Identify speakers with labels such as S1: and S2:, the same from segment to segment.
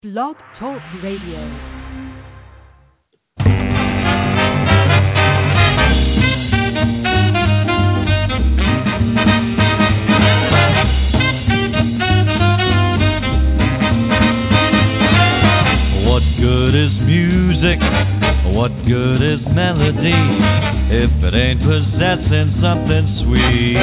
S1: Blog Talk Radio.
S2: What good is music? What good is melody if it ain't possessing something sweet?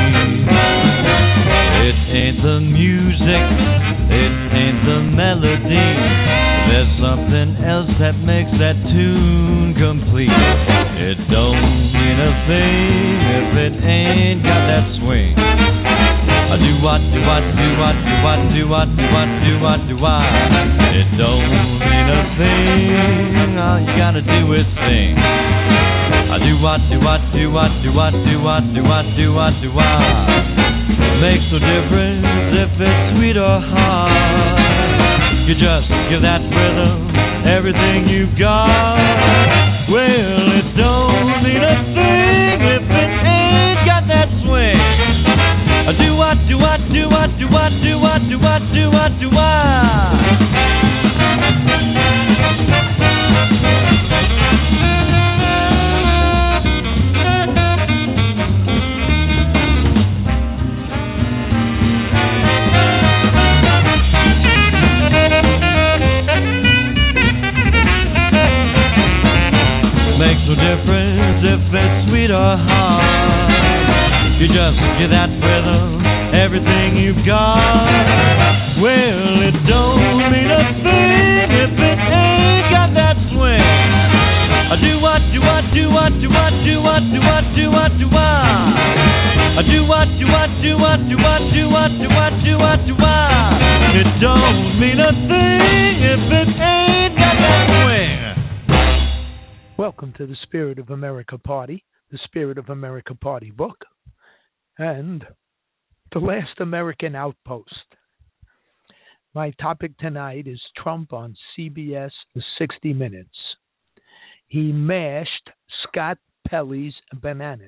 S2: It ain't the music, it ain't the melody. There's something else that makes that tune complete. It don't mean a thing if it ain't got that swing. I do what, do what, do what, do what, do what, do what, do what, do what. It don't mean a thing. All you gotta do is sing. I do what, do what, do what, do what, do what, do what, do what, do what. Makes no difference if it's sweet or hard. You just give that rhythm everything you got. Well, it don't mean a thing if it ain't got that swing. Do what, do what, do what, do what, do what, do what, do what, do what. Makes no difference if it's sweet or hard. You just give that rhythm everything you've got. Well, it don't mean a thing if it ain't got that swing. Do what, do what, do what, do what, do what, do what, do what, do what. Do what, do what, do what, do what, do what, do what, do what, do what. It don't mean a thing if it ain't got that swing.
S3: Welcome to the Spirit of America Party, the Spirit of America Party book, and the Last American Outpost. My topic tonight is Trump on CBS 60 Minutes. He mashed Scott Pelley's bananas.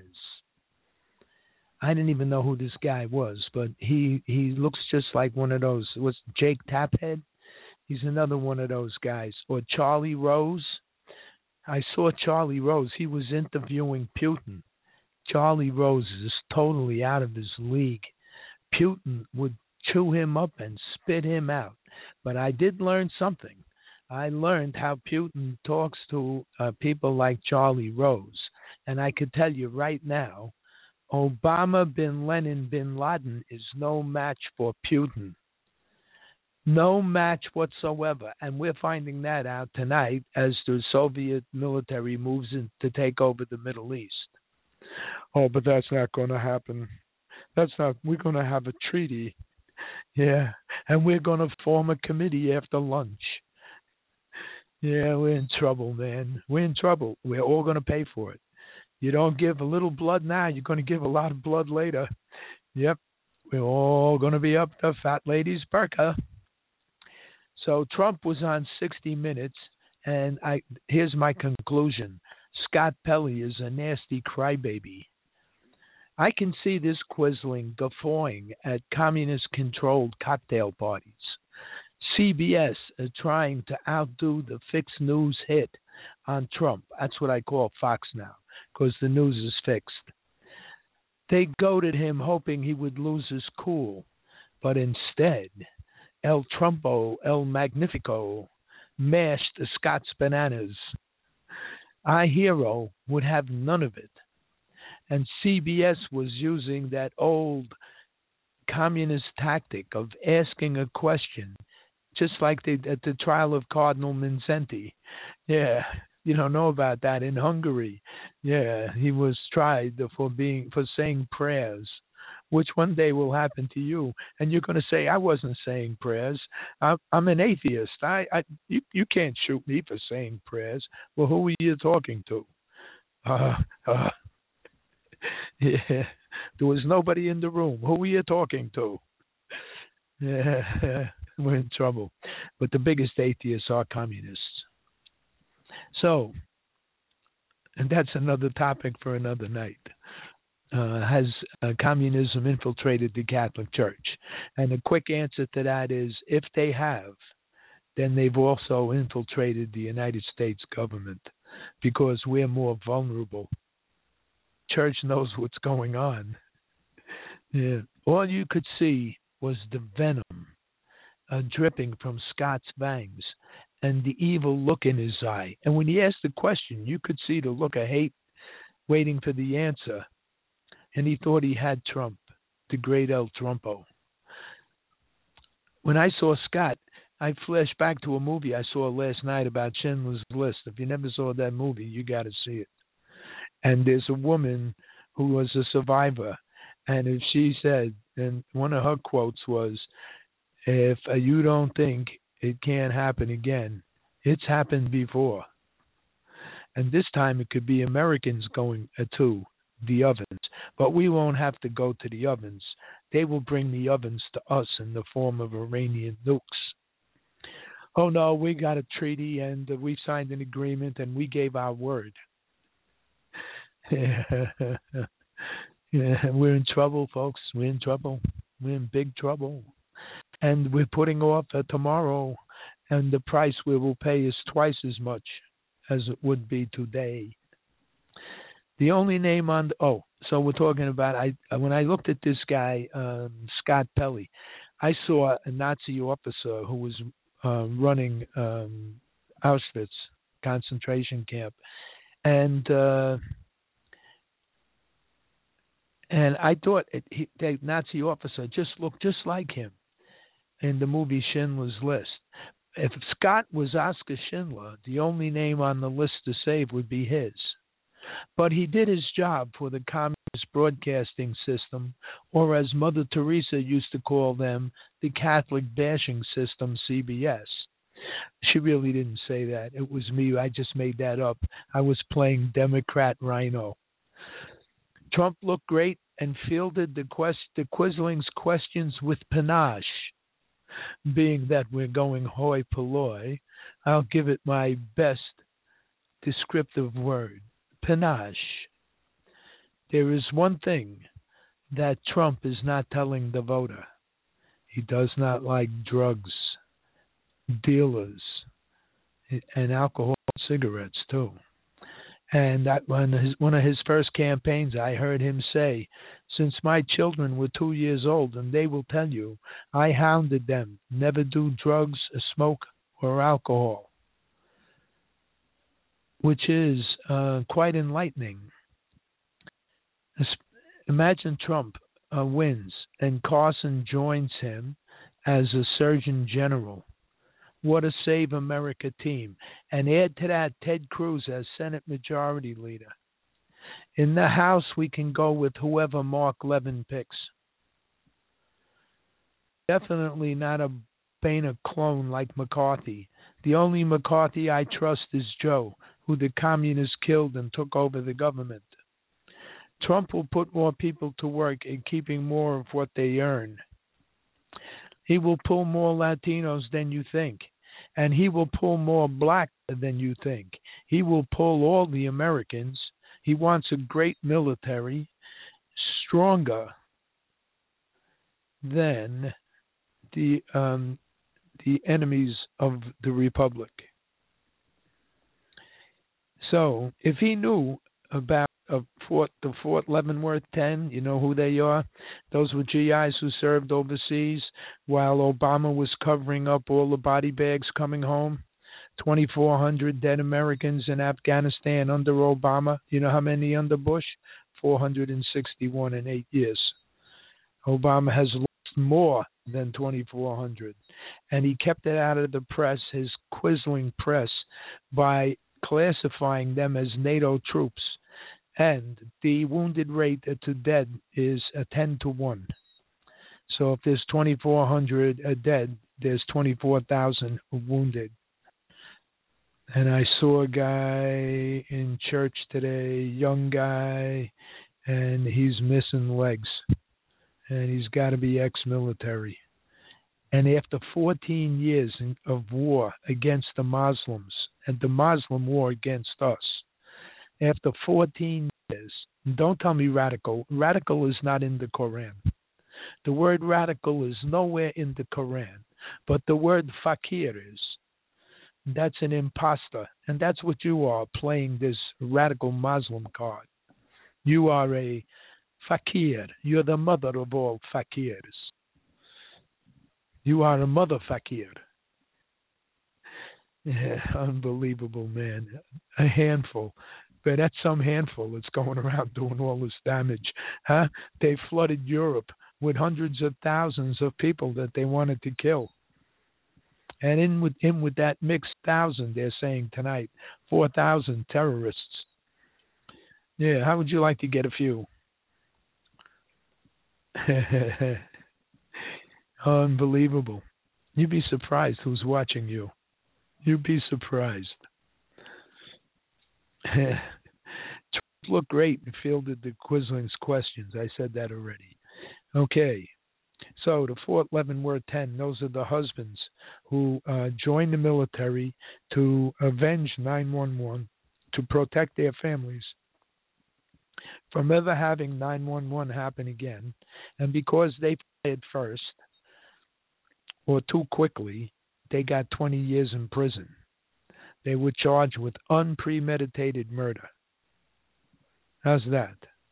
S3: I didn't even know who this guy was, but he looks just like one of those. Was Jake Taphead? He's another one of those guys. Or Charlie Rose. I saw Charlie Rose. He was interviewing Putin. Charlie Rose is totally out of his league. Putin would chew him up and spit him out. But I did learn something. I learned how Putin talks to people like Charlie Rose. And I could tell you right now, Obama bin Laden bin Laden is no match for Putin. No match whatsoever. And we're finding that out tonight as the Soviet military moves in to take over the Middle East. Oh, but that's not going to happen. We're going to have a treaty. Yeah. And we're going to form a committee after lunch. Yeah, we're in trouble, man. We're in trouble. We're all going to pay for it. You don't give a little blood now, you're going to give a lot of blood later. Yep. We're all going to be up the fat lady's burqa. So Trump was on 60 Minutes, and here's my conclusion. Scott Pelley is a nasty crybaby. I can see this Quisling guffawing at communist-controlled cocktail parties. CBS is trying to outdo the fixed news hit on Trump. That's what I call Fox now, because the news is fixed. They goaded him hoping he would lose his cool, but instead, El Trumpo, El Magnifico, mashed Scott's bananas. Our hero would have none of it. And CBS was using that old communist tactic of asking a question, just like they at the trial of Cardinal Mindszenty. Yeah, you don't know about that in Hungary. Yeah, he was tried for saying prayers, which one day will happen to you. And you're going to say, I wasn't saying prayers. I'm an atheist. You can't shoot me for saying prayers. Well, who are you talking to? Yeah, there was nobody in the room. Who are you talking to? Yeah, we're in trouble. But the biggest atheists are communists. So, and that's another topic for another night. Has communism infiltrated the Catholic Church? And the quick answer to that is, if they have, then they've also infiltrated the United States government because we're more vulnerable. Church knows what's going on. Yeah. All you could see was the venom dripping from Scott's fangs and the evil look in his eye. And when he asked the question, you could see the look of hate waiting for the answer. And he thought he had Trump, the great El Trumpo. When I saw Scott, I flashed back to a movie I saw last night about Schindler's List. If you never saw that movie, you got to see it. And there's a woman who was a survivor. And if she said, and one of her quotes was, if you don't think it can't happen again, it's happened before. And this time it could be Americans going to the ovens. But we won't have to go to the ovens. They will bring the ovens to us in the form of Iranian nukes. Oh, no, we got a treaty and we signed an agreement and we gave our word. Yeah, we're in trouble, folks. We're in trouble. We're in big trouble. And we're putting off tomorrow, and the price we will pay is twice as much as it would be today. The only name on so we're talking about, when I looked at this guy, Scott Pelley, I saw a Nazi officer who was running Auschwitz concentration camp. And I thought the Nazi officer just looked just like him in the movie Schindler's List. If Scott was Oscar Schindler, the only name on the list to save would be his. But he did his job for the Communist Broadcasting System, or as Mother Teresa used to call them, the Catholic Bashing System, CBS. She really didn't say that. It was me. I just made that up. I was playing Democrat Rhino. Trump looked great and fielded the Quisling's questions with panache. Being that we're going hoi polloi, I'll give it my best descriptive word, panache. There is one thing that Trump is not telling the voter. He does not like drugs, dealers, and alcohol and cigarettes too. And that one of his first campaigns, I heard him say, since my children were 2 years old, and they will tell you, I hounded them, never do drugs, smoke, or alcohol, which is quite enlightening. Imagine Trump wins, and Carson joins him as a Surgeon General. What a Save America team. And add to that Ted Cruz as Senate Majority Leader. In the House, we can go with whoever Mark Levin picks. Definitely not a Boehner clone like McCarthy. The only McCarthy I trust is Joe, who the communists killed and took over the government. Trump will put more people to work in keeping more of what they earn. He will pull more Latinos than you think. And he will pull more black than you think. He will pull all the Americans. He wants a great military, stronger than the enemies of the Republic. So if he knew about the Fort Leavenworth 10, you know who they are? Those were GIs who served overseas while Obama was covering up all the body bags coming home. 2,400 dead Americans in Afghanistan under Obama. You know how many under Bush? 461 in 8 years. Obama has lost more than 2,400. And he kept it out of the press, his Quisling press, by classifying them as NATO troops. And the wounded rate to dead is 10 to 1. So if there's 2,400 dead, there's 24,000 wounded. And I saw a guy in church today, young guy, and he's missing legs. And he's got to be ex-military. And after 14 years of war against the Muslims, and the Muslim war against us, after 14 years, don't tell me radical. Radical is not in the Quran. The word radical is nowhere in the Quran, but the word fakir is. That's an imposter. And that's what you are, playing this radical Muslim card. You are a fakir. You're the mother of all fakirs. You are a mother fakir. Yeah, unbelievable, man. A handful. But that's some handful that's going around doing all this damage. Huh? They flooded Europe with hundreds of thousands of people that they wanted to kill. And in with that mixed thousand, they're saying tonight, 4,000 terrorists. Yeah, how would you like to get a few? Unbelievable. You'd be surprised who's watching you. You'd be surprised. Trump looked great and fielded the Quisling's questions. I said that already. Okay. So the Fort Leavenworth 10, those are the husbands who joined the military to avenge 9/11, to protect their families from ever having 9/11 happen again. And because they fired first, or too quickly, they got 20 years in prison. They were charged with unpremeditated murder. How's that?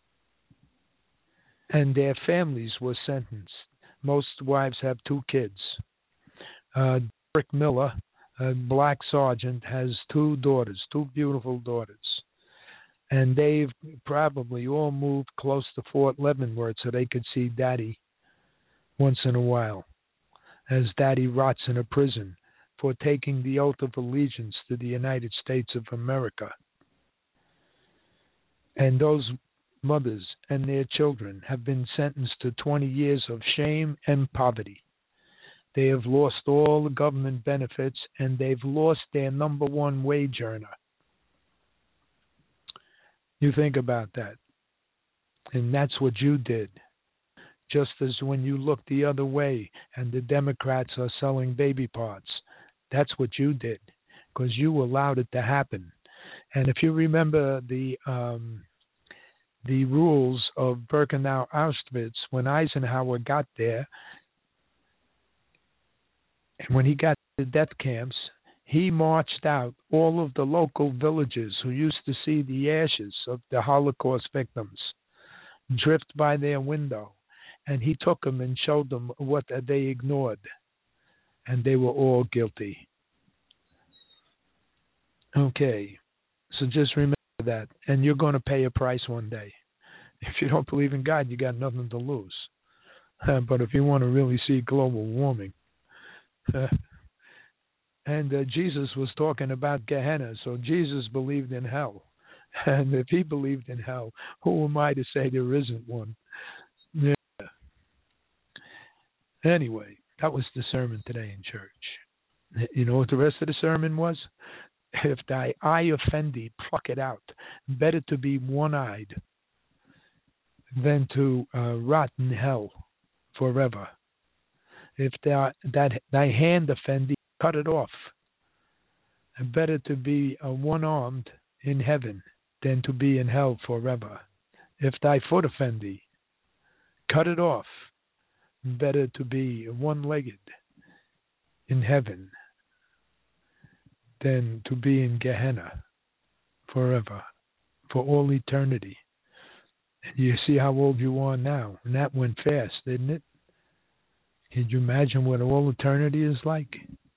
S3: And their families were sentenced. Most wives have 2 kids. Derek Miller, a black sergeant, has 2 daughters, 2 beautiful daughters. And they've probably all moved close to Fort Leavenworth so they could see Daddy once in a while, as Daddy rots in a prison for taking the oath of allegiance to the United States of America. And those mothers and their children have been sentenced to 20 years of shame and poverty. They have lost all the government benefits, and they've lost their number 1 wage earner. You think about that. And that's what you did. Just as when you look the other way and the Democrats are selling baby parts, that's what you did, because you allowed it to happen. And if you remember the rules of Birkenau-Auschwitz, when Eisenhower got there, and when he got to the death camps, he marched out all of the local villages who used to see the ashes of the Holocaust victims drift by their window. And he took them and showed them what they ignored. And they were all guilty. Okay. So just remember that. And you're going to pay a price one day. If you don't believe in God, you got nothing to lose. But if you want to really see global warming. And Jesus was talking about Gehenna. So Jesus believed in hell. And if he believed in hell, who am I to say there isn't one? Yeah. Anyway, that was the sermon today in church. You know what the rest of the sermon was? If thy eye offend thee, pluck it out. Better to be one-eyed than to rot in hell forever. If thy hand offend thee, cut it off. And better to be one-armed in heaven than to be in hell forever. If thy foot offend thee, cut it off. Better to be one-legged in heaven than to be in Gehenna forever, for all eternity. And you see how old you are now, and that went fast, didn't it? Can you imagine what all eternity is like?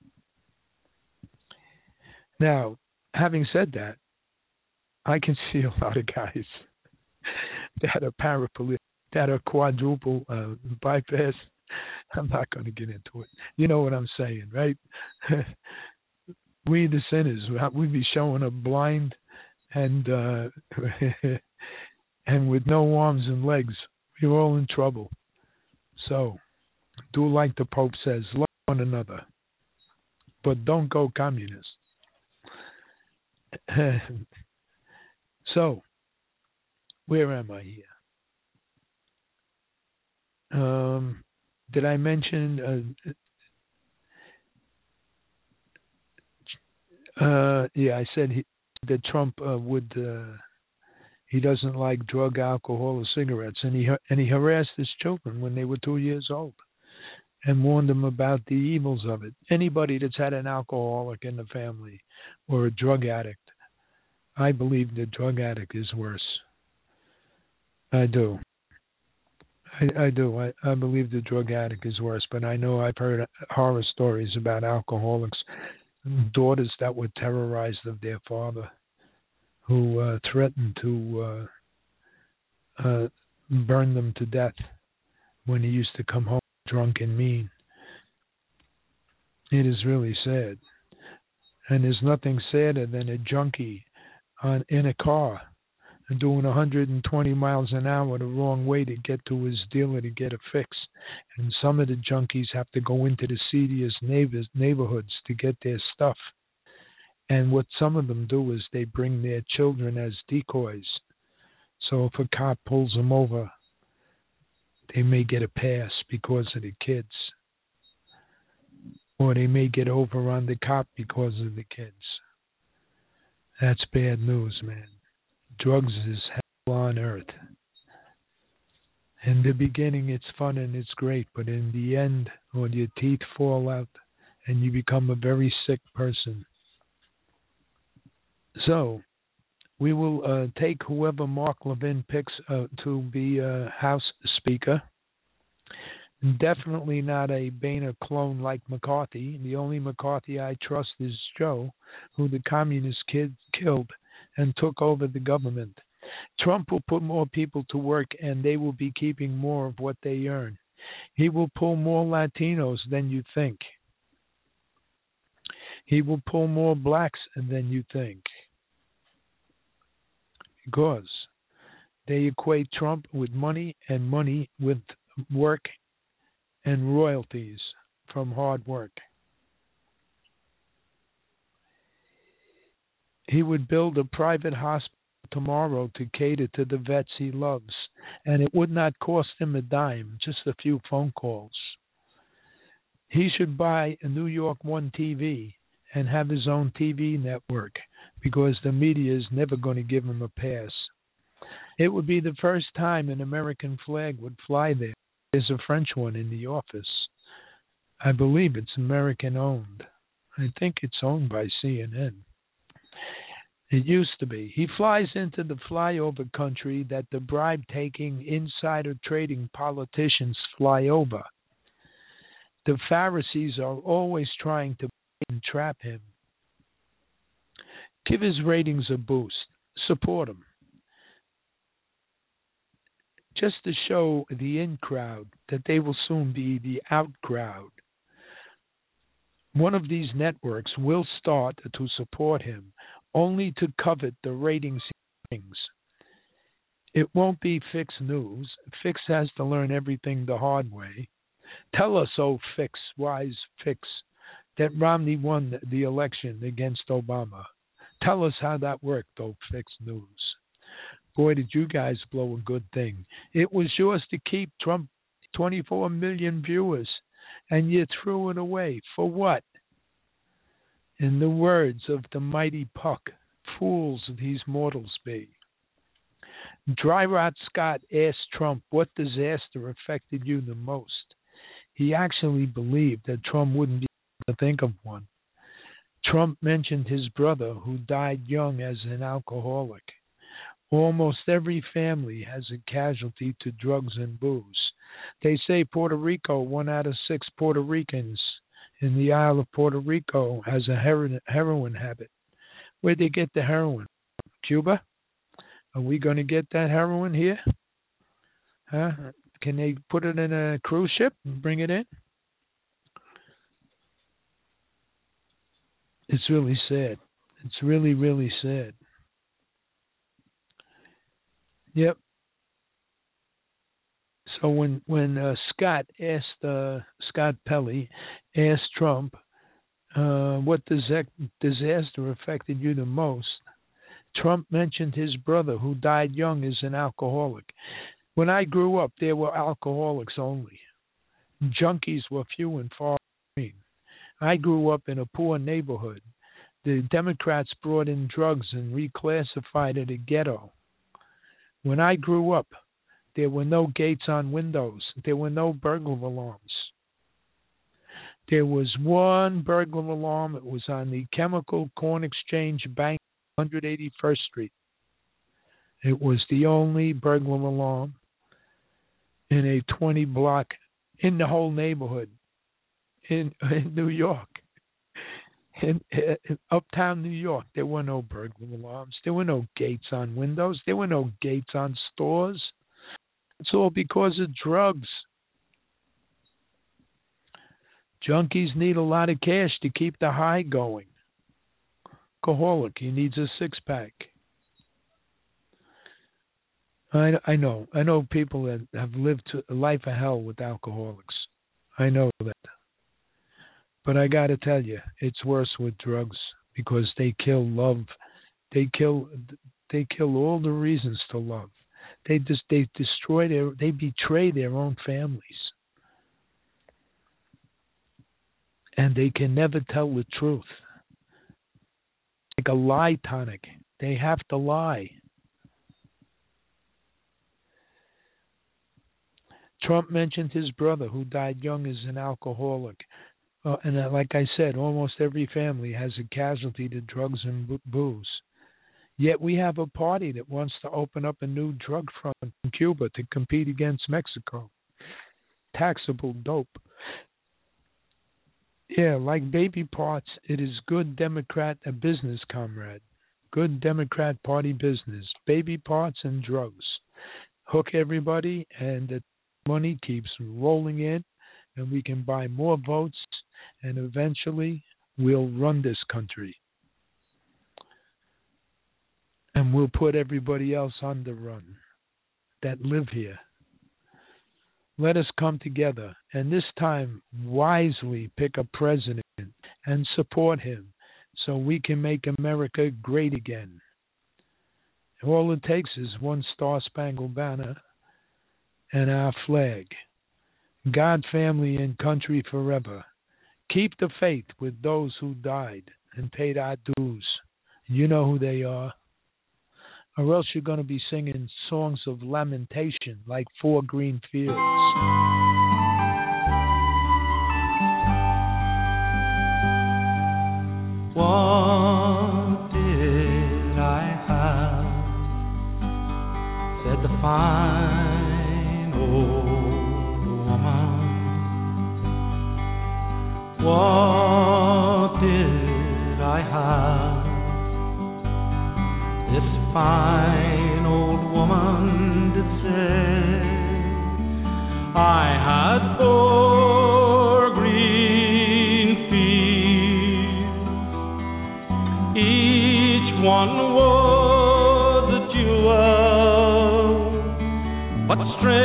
S3: Now, having said that, I can see a lot of guys that are paraplegic, that are quadruple bypass. I'm not going to get into it. You know what I'm saying, right? We the sinners, we be showing up blind and and with no arms and legs. We're all in trouble. So, do like the Pope says, love one another, but don't go communist. So, where am I here? Did I mention? Yeah, I said that Trump would. He doesn't like drug, alcohol, or cigarettes, and he harassed his children when they were 2 years old. and warned them about the evils of it. Anybody that's had an alcoholic in the family or a drug addict, I believe the drug addict is worse. I do. I do. I believe the drug addict is worse, but I know I've heard horror stories about alcoholics, daughters that were terrorized of their father, who threatened to burn them to death when he used to come home drunk and mean. It is really sad. And there's nothing sadder than a junkie in a car and doing 120 miles an hour the wrong way to get to his dealer to get a fix. And some of the junkies have to go into the seediest neighborhoods to get their stuff. And what some of them do is they bring their children as decoys. So if a cop pulls them over, they may get a pass because of the kids. Or they may get over on the cop because of the kids. That's bad news, man. Drugs is hell on earth. In the beginning, it's fun and it's great, but in the end, when your teeth fall out and you become a very sick person. So, we will take whoever Mark Levin picks to be House Speaker. Definitely not a Boehner clone like McCarthy. The only McCarthy I trust is Joe, who the communist kid killed and took over the government. Trump will put more people to work, and they will be keeping more of what they earn. He will pull more Latinos than you think. He will pull more blacks than you think. Because they equate Trump with money and money with work and royalties from hard work. He would build a private hospital tomorrow to cater to the vets he loves, and it would not cost him a dime, just a few phone calls. He should buy a New York One TV and have his own TV network, because the media is never going to give him a pass. It would be the first time an American flag would fly there. There's a French one in the office. I believe it's American owned. I think it's owned by CNN. It used to be. He flies into the flyover country that the bribe-taking, insider trading politicians fly over. The Pharisees are always trying to entrap him. Give his ratings a boost. Support him. Just to show the in crowd that they will soon be the out crowd. One of these networks will start to support him, only to covet the ratings he brings. It won't be Fix News. Fix has to learn everything the hard way. Tell us, oh Fix, wise Fix, that Romney won the election against Obama. Tell us how that worked, oh Fix News. Boy, did you guys blow a good thing. It was yours to keep Trump 24 million viewers, and you threw it away. For what? In the words of the mighty Puck, fools these mortals be. Dry Rot Scott asked Trump what disaster affected you the most. He actually believed that Trump wouldn't be able to think of one. Trump mentioned his brother who died young as an alcoholic. Almost every family has a casualty to drugs and booze. They say Puerto Rico, 1 out of 6 Puerto Ricans in the Isle of Puerto Rico has a heroin habit. Where'd they get the heroin? Cuba? Are we going to get that heroin here? Huh? Can they put it in a cruise ship and bring it in? It's really sad. It's really, really sad. Yep. So when Scott Pelley asked Trump what disaster affected you the most, Trump mentioned his brother who died young as an alcoholic. When I grew up, there were alcoholics only. Junkies were few and far between. I grew up in a poor neighborhood. The Democrats brought in drugs and reclassified it a ghetto. When I grew up, there were no gates on windows. There were no burglar alarms. There was one burglar alarm. It was on the Chemical Corn Exchange Bank, 181st Street. It was the only burglar alarm in a 20-block, in the whole neighborhood, in New York. In uptown New York, there were no burglar alarms. There were no gates on windows. There were no gates on stores. It's all because of drugs. Junkies need a lot of cash to keep the high going. Alcoholic, he needs a six-pack. I know people that have lived a life of hell with alcoholics. I know that. But I got to tell you, it's worse with drugs because they kill love. They kill all the reasons to love. They betray their own families. And they can never tell the truth. Like a lie tonic. They have to lie. Trump mentioned his brother who died young as an alcoholic. And like I said, almost every family has a casualty to drugs and booze. Yet we have a party that wants to open up a new drug front in Cuba to compete against Mexico. Taxable dope. Yeah, like baby parts, it is good Democrat, a business comrade. Good Democrat Party business. Baby parts and drugs. Hook everybody, and the money keeps rolling in, and we can buy more votes, and eventually we'll run this country. And we'll put everybody else on the run that live here. Let us come together, and this time wisely pick a president and support him so we can make America great again. All it takes is one star-spangled banner and our flag. God, family, and country forever. Keep the faith with those who died and paid our dues. You know who they are. Or else you're going to be singing songs of lamentation like Four Green Fields.
S2: What did I have? Said the fine old woman. What did I have? This fine old woman did say, I had 4 green fields, each one was a jewel, but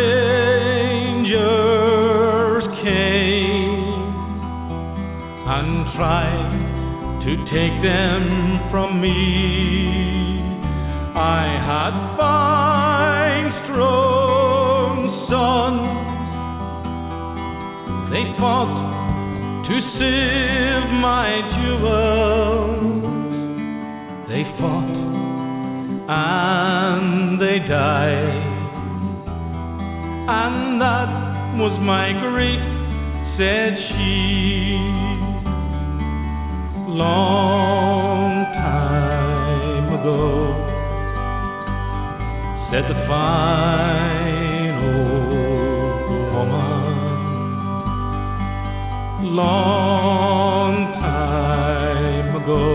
S2: strangers came and tried to take them from me. I had 5 strong sons. They fought to save my jewels. They fought and they died. And that was my grief, said she. Long time ago, said the fine old woman. Long time ago,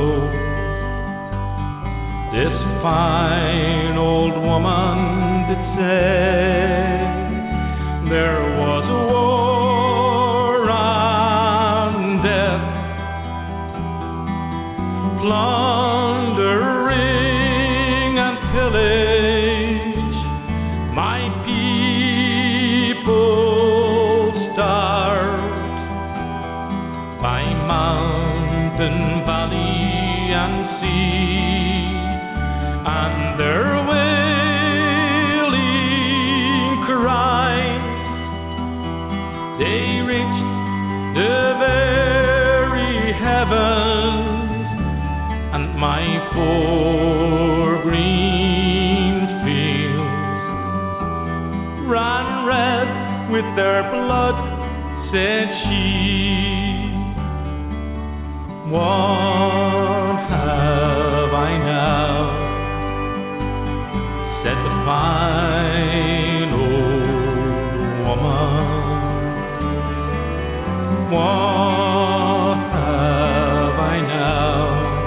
S2: this fine old woman did say, there was a war and death, plundering and pillage. My people starved by mountain, valley, and sea, and their wailing cries, they reached the very heavens, and my 4 green fields ran red with their blood, said she. What have I now said to fine old woman? What have I now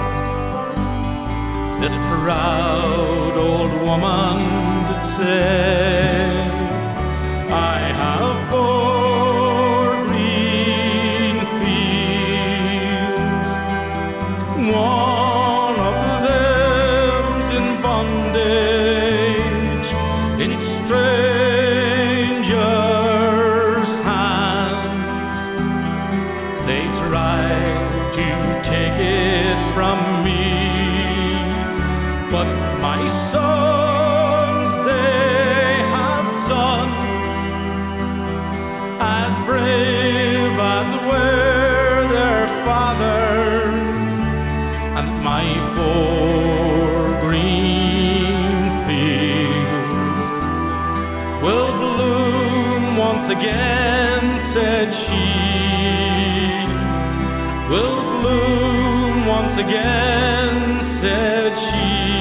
S2: this proud old woman to say? I have four green fields, one of them's in bondage in strangers' hands. They tried to take it from me, but my sons, they have done as brave as were their fathers, and my four green fields will bloom once again, said she, will bloom once again, said she.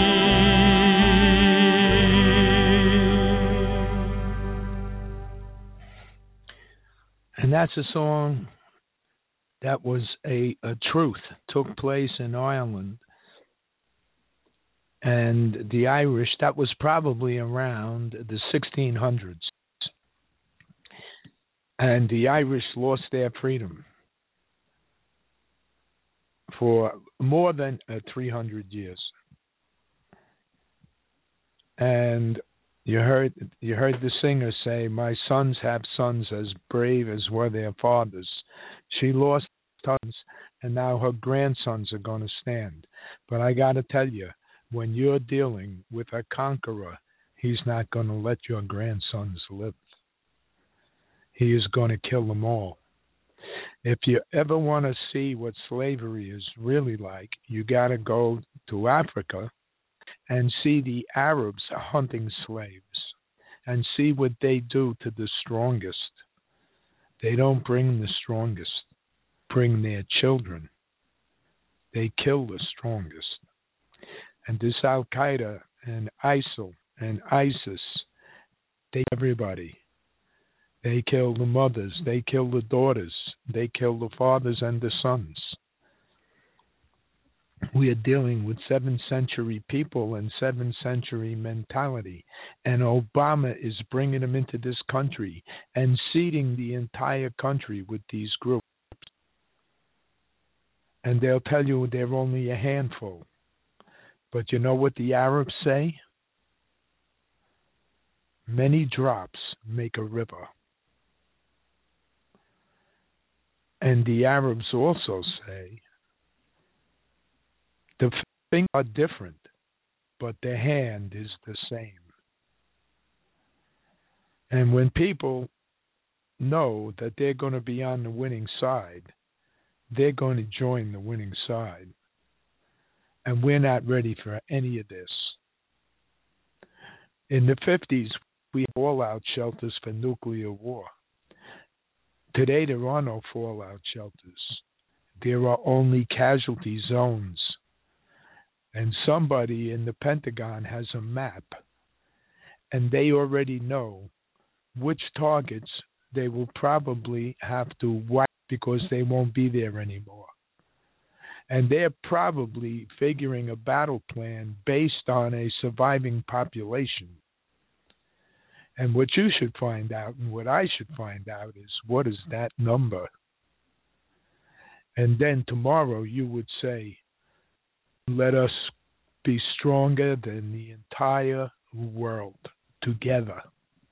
S3: And that's a song that was a truth, took place in Ireland. And the Irish, that was probably around the 1600s. And the Irish lost their freedom for more than 300 years. And you heard the singer say, "My sons have sons as brave as were their fathers." She lost sons, and now her grandsons are going to stand. But I got to tell you, when you're dealing with a conqueror, he's not going to let your grandsons live. He is going to kill them all. If you ever want to see what slavery is really like, you got to go to Africa and see the Arabs hunting slaves and see what they do to the strongest. They don't bring the strongest, bring their children. They kill the strongest. And this Al-Qaeda and ISIL and ISIS, they kill everybody. They kill the mothers, they kill the daughters, they kill the fathers and the sons. We are dealing with 7th century people and 7th century mentality. And Obama is bringing them into this country and seeding the entire country with these groups. And they'll tell you they're only a handful. But you know what the Arabs say? Many drops make a river. And the Arabs also say, the fingers are different, but the hand is the same. And when people know that they're going to be on the winning side, they're going to join the winning side. And we're not ready for any of this. In the 50s, we had fallout shelters for nuclear war. Today, there are no fallout shelters. There are only casualty zones. And somebody in the Pentagon has a map, and they already know which targets they will probably have to wipe because they won't be there anymore. And they're probably figuring a battle plan based on a surviving population. And what you should find out, and what I should find out, is what is that number? And then tomorrow you would say, let us be stronger than the entire world together.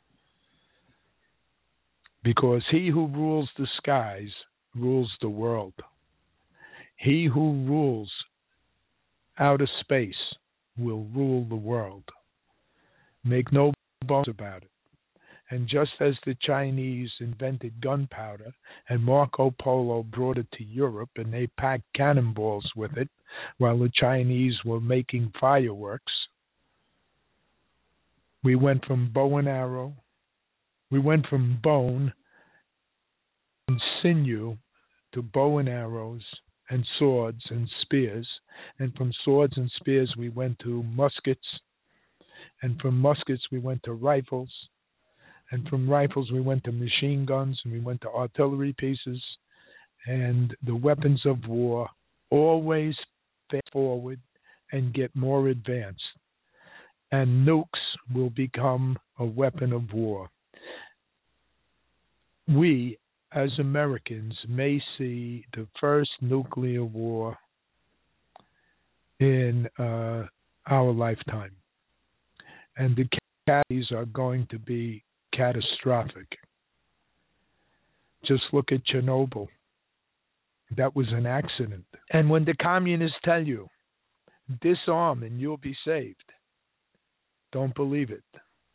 S3: Because he who rules the skies rules the world. He who rules outer space will rule the world. Make no bones about it. And just as the Chinese invented gunpowder and Marco Polo brought it to Europe and they packed cannonballs with it while the Chinese were making fireworks, we went from bow and arrow, we went from bone and sinew to bow and arrows and swords and spears. And from swords and spears, we went to muskets. And from muskets, we went to rifles. And from rifles, we went to machine guns, and we went to artillery pieces. And the weapons of war always fast forward and get more advanced. And nukes will become a weapon of war. We, as Americans, may see the first nuclear war in our lifetime. And the casualties are going to be catastrophic. Just look at Chernobyl. That was an accident. And when the communists tell you, disarm and you'll be saved, don't believe it.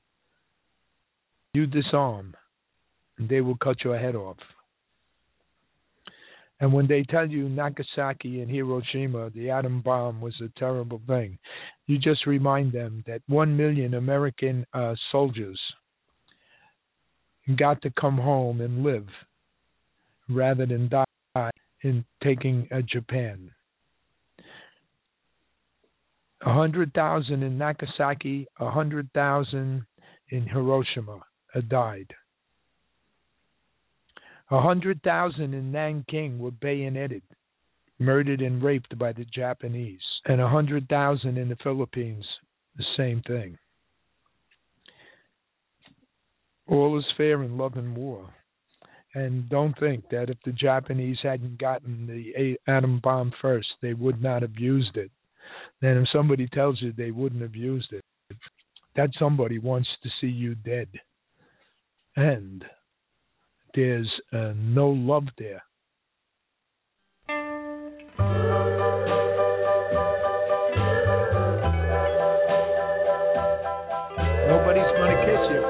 S3: You disarm, and they will cut your head off. And when they tell you Nagasaki and Hiroshima, the atom bomb was a terrible thing, you just remind them that 1 million American soldiers got to come home and live rather than die in taking Japan. 100,000 in Nagasaki, 100,000 in Hiroshima died. 100,000 in Nanking were bayoneted, murdered and raped by the Japanese. And 100,000 in the Philippines, the same thing. All is fair in love and war. And don't think that if the Japanese hadn't gotten the atom bomb first, they would not have used it. Then if somebody tells you they wouldn't have used it, that somebody wants to see you dead. And there's no love there. Nobody's going to kiss you.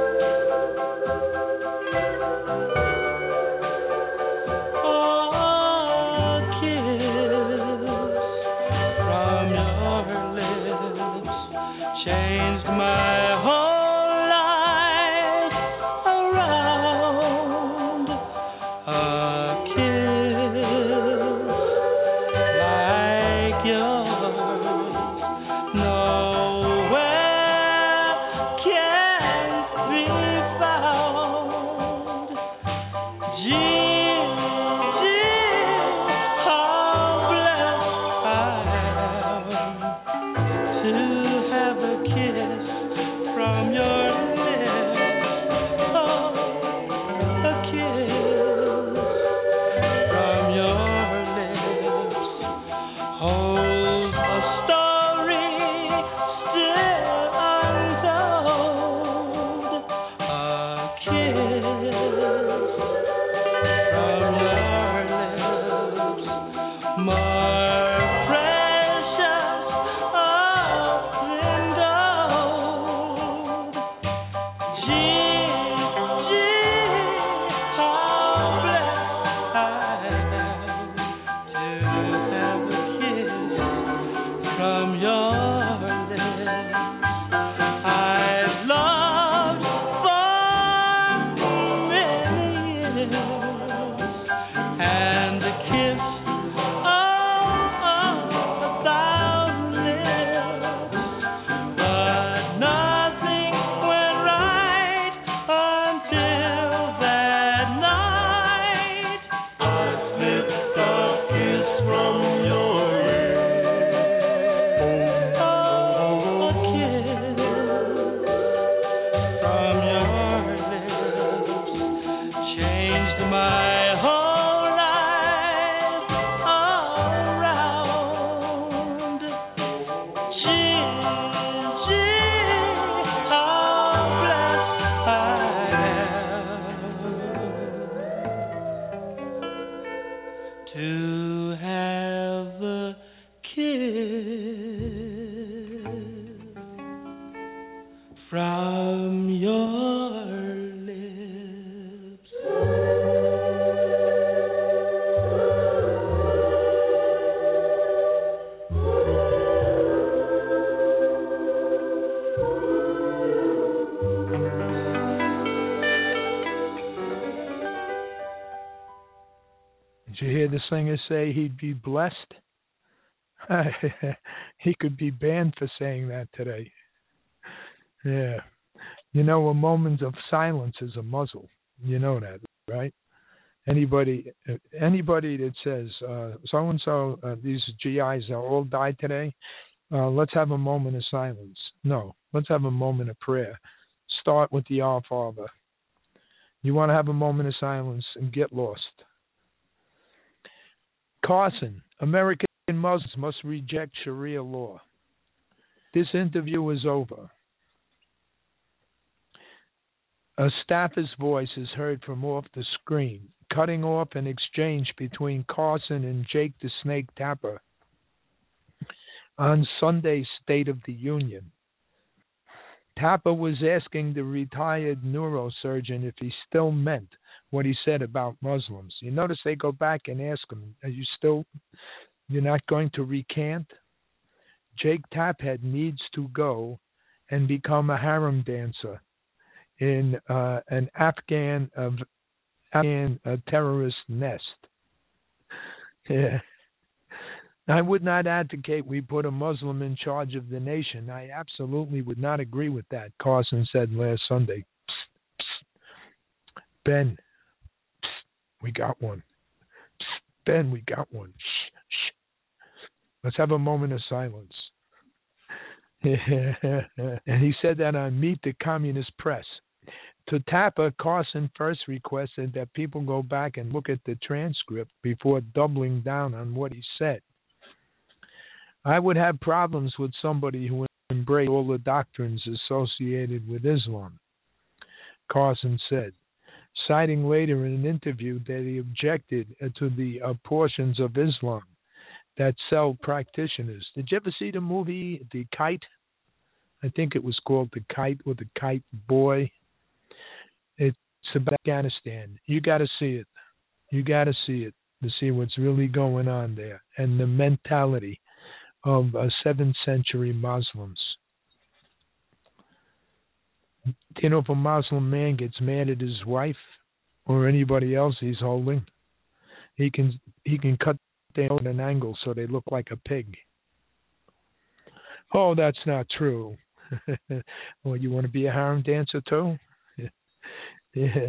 S3: singers say he'd be blessed. He could be banned for saying that today. Yeah. You know, a moment of silence is a muzzle. You know that, right? Anybody that says so and so, these GIs all died today. Let's have a moment of silence. No, let's have a moment of prayer. Start with the Our Father. You want to have a moment of silence and get lost. Carson, American Muslims must reject Sharia law. This interview is over. A staffer's voice is heard from off the screen, cutting off an exchange between Carson and Jake the Snake Tapper on Sunday's State of the Union. Tapper was asking the retired neurosurgeon if he still meant what he said about Muslims. You notice they go back and ask him, you're not going to recant? Jake Taphead needs to go and become a harem dancer in an Afghan terrorist nest. Yeah. I would not advocate we put a Muslim in charge of the nation. I absolutely would not agree with that, Carson said last Sunday. Psst, psst. Ben, psst, we got one. Psst, Ben, we got one. Shh, shh. Let's have a moment of silence. And he said that on Meet the Communist Press. To Tapper, Carson first requested that people go back and look at the transcript before doubling down on what he said. I would have problems with somebody who embraced all the doctrines associated with Islam, Carson said, citing later in an interview that he objected to the portions of Islam that sell practitioners. Did you ever see the movie The Kite? I think it was called The Kite or The Kite Boy. It's about Afghanistan. You got to see it. You got to see it to see what's really going on there and the mentality of 7th century Muslims. You know, if a Muslim man gets mad at his wife or anybody else he's holding, he can cut them at an angle so they look like a pig. Oh, that's not true. Well, you want to be a harem dancer too? Yeah.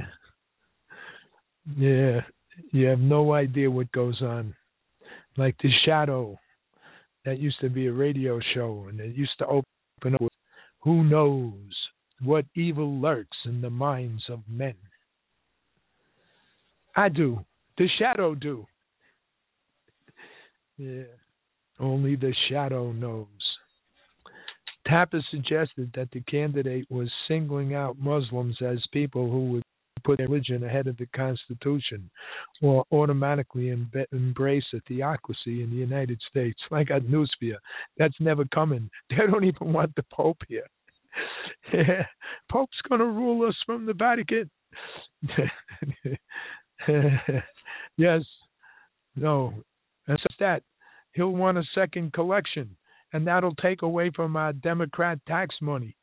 S3: Yeah. You have no idea what goes on. Like The Shadow, that used to be a radio show, and it used to open up with, who knows what evil lurks in the minds of men? I do. The Shadow do. Yeah. Only the Shadow knows. Tapper suggested that the candidate was singling out Muslims as people who would put their religion ahead of the Constitution or automatically embrace a theocracy in the United States. I got news for you. That's never coming. They don't even want the Pope here. Pope's going to rule us from the Vatican. Yes. No. And so that. He'll want a second collection, and that'll take away from our Democrat tax money.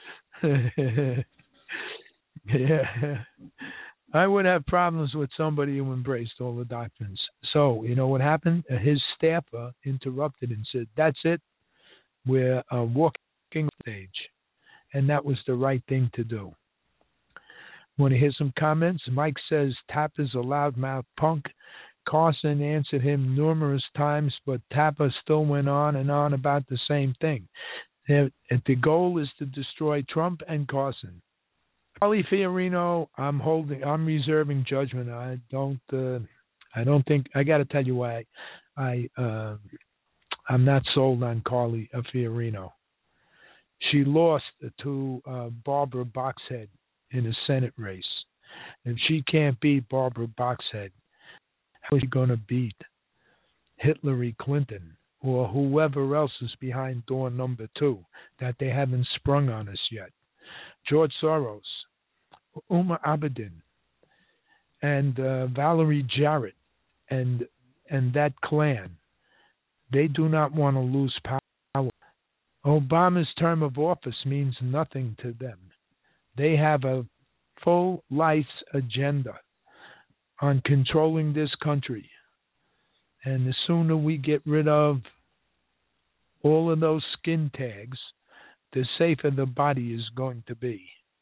S3: Yeah. I would have problems with somebody who embraced all the doctrines. So, you know what happened? His staffer interrupted and said, that's it. We're walking the stage. And that was the right thing to do. Want to hear some comments? Mike says, Tapper's a loudmouth punk. Carson answered him numerous times, but Tapper still went on and on about the same thing. The goal is to destroy Trump and Carson. Carly Fiorina, I'm reserving judgment. I don't think, I got to tell you why I'm not sold on Carly Fiorina. She lost to Barbara Boxhead in a Senate race. If she can't beat Barbara Boxhead, how is she going to beat Hillary Clinton or whoever else is behind door number 2 that they haven't sprung on us yet? George Soros, Umar Abedin, and Valerie Jarrett, and that clan, they do not want to lose power. Obama's term of office means nothing to them. They have a full life's agenda on controlling this country. And the sooner we get rid of all of those skin tags, the safer the body is going to be.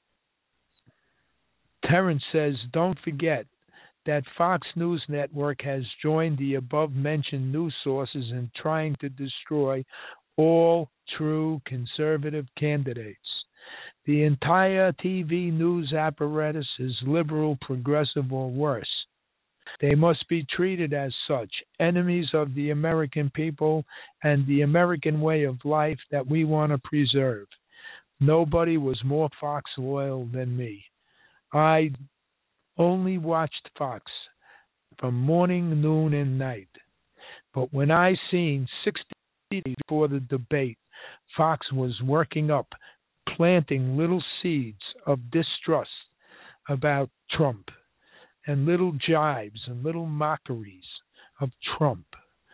S3: Terrence says, don't forget that Fox News Network has joined the above-mentioned news sources in trying to destroy all true conservative candidates. The entire TV news apparatus is liberal, progressive, or worse. They must be treated as such, enemies of the American people and the American way of life that we want to preserve. Nobody was more Fox loyal than me. I only watched Fox from morning, noon, and night. But when I seen 60 days before the debate, Fox was working up, planting little seeds of distrust about Trump, and little jibes and little mockeries of Trump.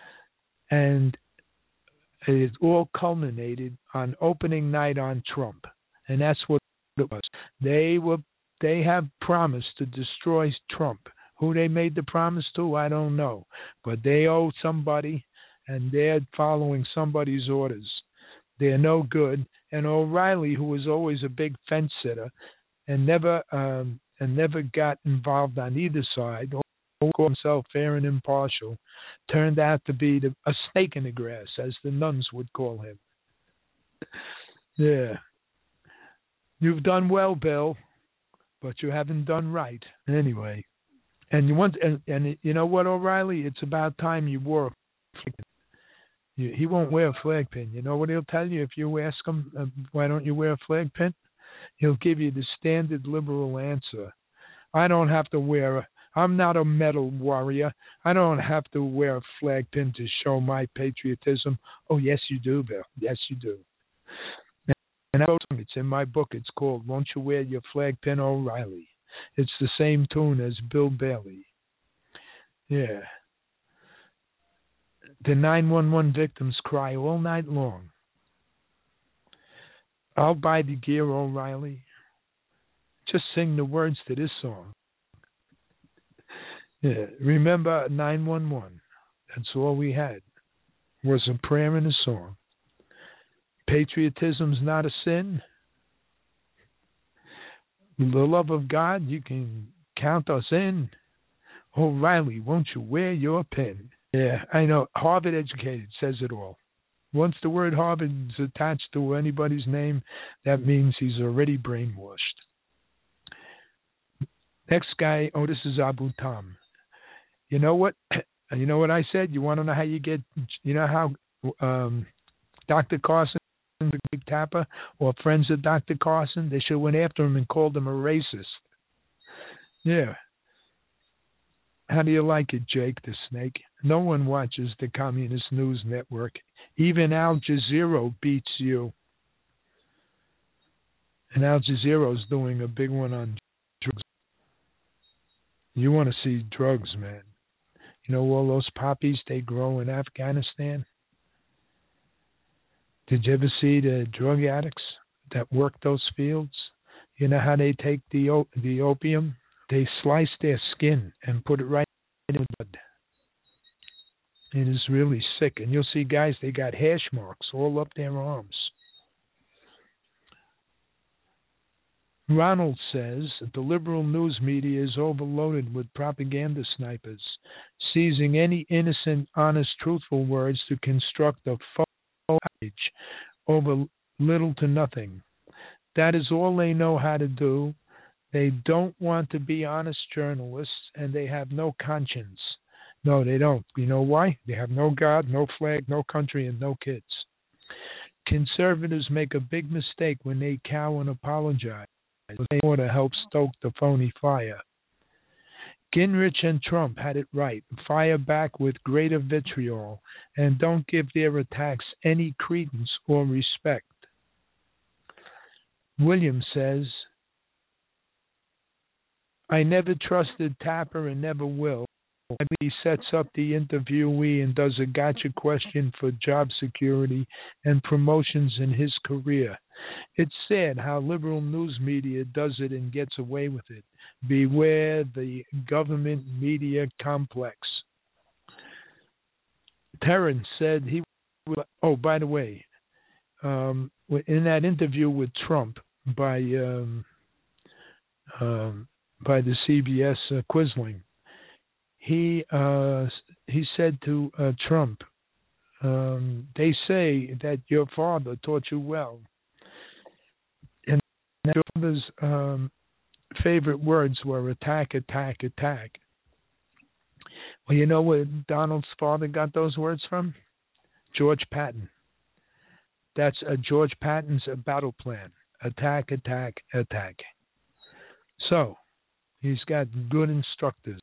S3: And it all culminated on opening night on Trump. And that's what it was. They have promised to destroy Trump. Who they made the promise to, I don't know. But they owe somebody, and they're following somebody's orders. They're no good. And O'Reilly, who was always a big fence sitter and never got involved on either side, or called himself fair and impartial, turned out to be a snake in the grass, as the nuns would call him. Yeah. You've done well, Bill, but you haven't done right. Anyway. And you know what, O'Reilly? It's about time you wore a flag pin. He won't wear a flag pin. You know what he'll tell you if you ask him, why don't you wear a flag pin? He'll give you the standard liberal answer. I don't have to wear I'm not a medal warrior. I don't have to wear a flag pin to show my patriotism. Oh, yes, you do, Bill. Yes, you do. And it's in my book. It's called Won't You Wear Your Flag Pin, O'Reilly? It's the same tune as Bill Bailey. Yeah. The 911 victims cry all night long. I'll buy the gear, O'Reilly. Just sing the words to this song. Yeah. Remember 911. That's all we had. Was a prayer and a song. Patriotism's not a sin. The love of God, you can count us in. O'Reilly, won't you wear your pin? Yeah, I know. Harvard educated says it all. Once the word Harvard is attached to anybody's name, that means he's already brainwashed. Next guy, this is Abu Tam. You know what? You know what I said? You want to know how you get, you know how Dr. Carson, the Big Tapper, or friends of Dr. Carson, they should have went after him and called him a racist. Yeah. How do you like it, Jake the Snake? No one watches the Communist News Network. Even Al Jazeera beats you. And Al Jazeera's doing a big one on drugs. You want to see drugs, man. You know all those poppies they grow in Afghanistan? Did you ever see the drug addicts that work those fields? You know how they take the opium? They slice their skin and put it right in the blood. It is really sick. And you'll see guys, they got hash marks all up their arms. Ronald says that the liberal news media is overloaded with propaganda snipers, seizing any innocent, honest, truthful words to construct a faux outrage over little to nothing. That is all they know how to do. They don't want to be honest journalists, and they have no conscience. No, they don't. You know why? They have no God, no flag, no country, and no kids. Conservatives make a big mistake when they cower and apologize. They want to help stoke the phony fire. Gingrich and Trump had it right. Fire back with greater vitriol, and don't give their attacks any credence or respect. William says, I never trusted Tapper and never will. He sets up the interviewee and does a gotcha question for job security and promotions in his career. It's sad how liberal news media does it and gets away with it. Beware the government media complex. Terrence said he would. Oh, by the way, in that interview with Trump by the CBS Quisling, he said to Trump, "They say that your father taught you well, and your father's favorite words were attack, attack, attack." Well, you know where Donald's father got those words from? George Patton. That's George Patton's battle plan. Attack, attack, attack. So, he's got good instructors.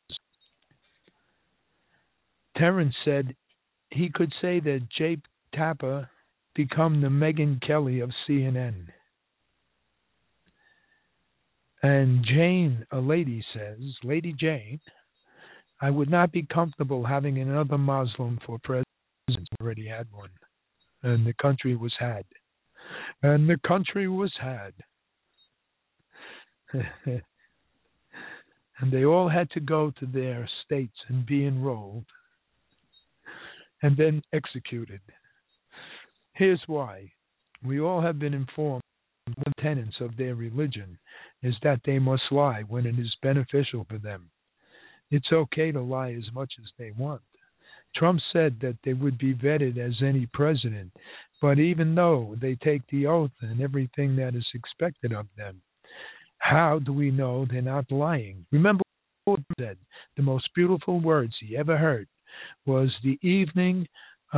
S3: Terrence said he could say that Jake Tapper become the Megyn Kelly of CNN. And Jane, a lady, says, Lady Jane, I would not be comfortable having another Muslim for president. Already had one. And the country was had. And the country was had. And they all had to go to their states and be enrolled and then executed. Here's why. We all have been informed the tenets of their religion is that they must lie when it is beneficial for them. It's okay to lie as much as they want. Trump said that they would be vetted as any president, but even though they take the oath and everything that is expected of them, how do we know they're not lying? Remember what he said, the most beautiful words he ever heard was the evening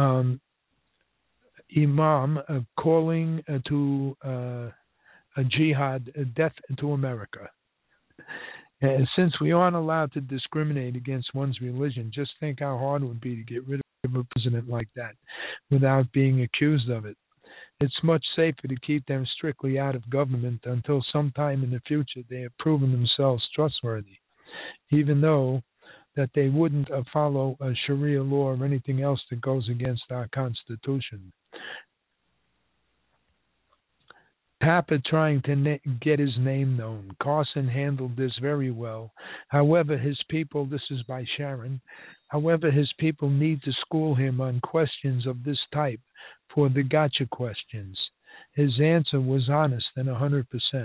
S3: imam calling to a jihad, death to America. And since we aren't allowed to discriminate against one's religion, just think how hard it would be to get rid of a president like that without being accused of it. It's much safer to keep them strictly out of government until sometime in the future they have proven themselves trustworthy, even though that they wouldn't follow a Sharia law or anything else that goes against our Constitution. Tapper trying to get his name known. Carson handled this very well. However, his people, this is by Sharon, however, his people need to school him on questions of this type for the gotcha questions. His answer was honest and 100%.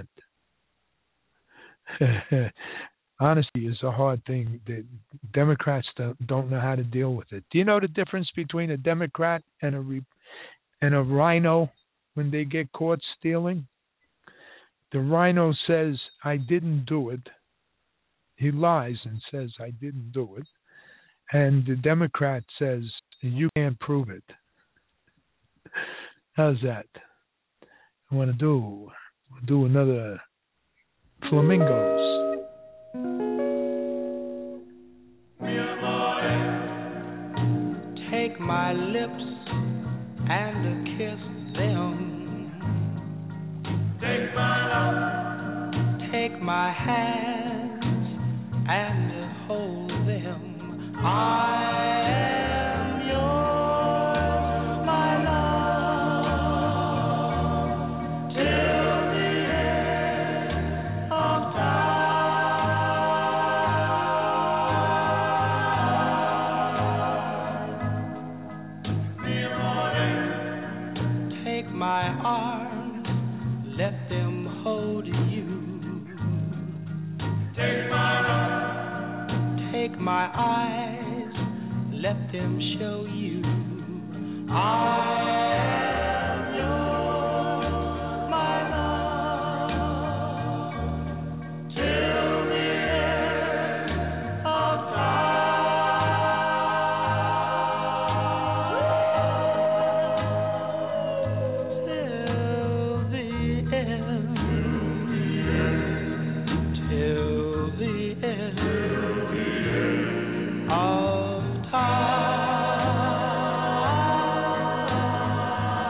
S3: Honesty is a hard thing. The Democrats don't know how to deal with it. Do you know the difference between a Democrat and a rhino when they get caught stealing? The rhino says, I didn't do it. He lies and says, I didn't do it. And the Democrat says, you can't prove it. How's that? I want to do another Flamingos.
S4: Take my lips and kiss them. Take my love. Take my hands and hold them. I am yours, my love, till the end of time. Take my arms, let them hold you. Take my love. Take my eyes, let them show you. I am yours, my love, till the end of time. Till the end. Till the end of time.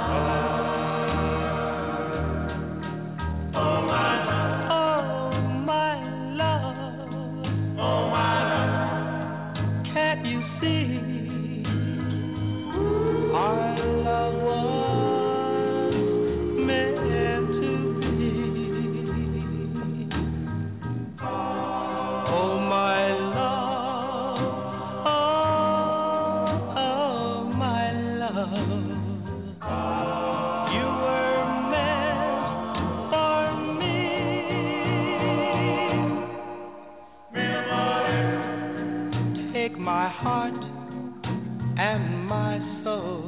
S4: heart and my soul.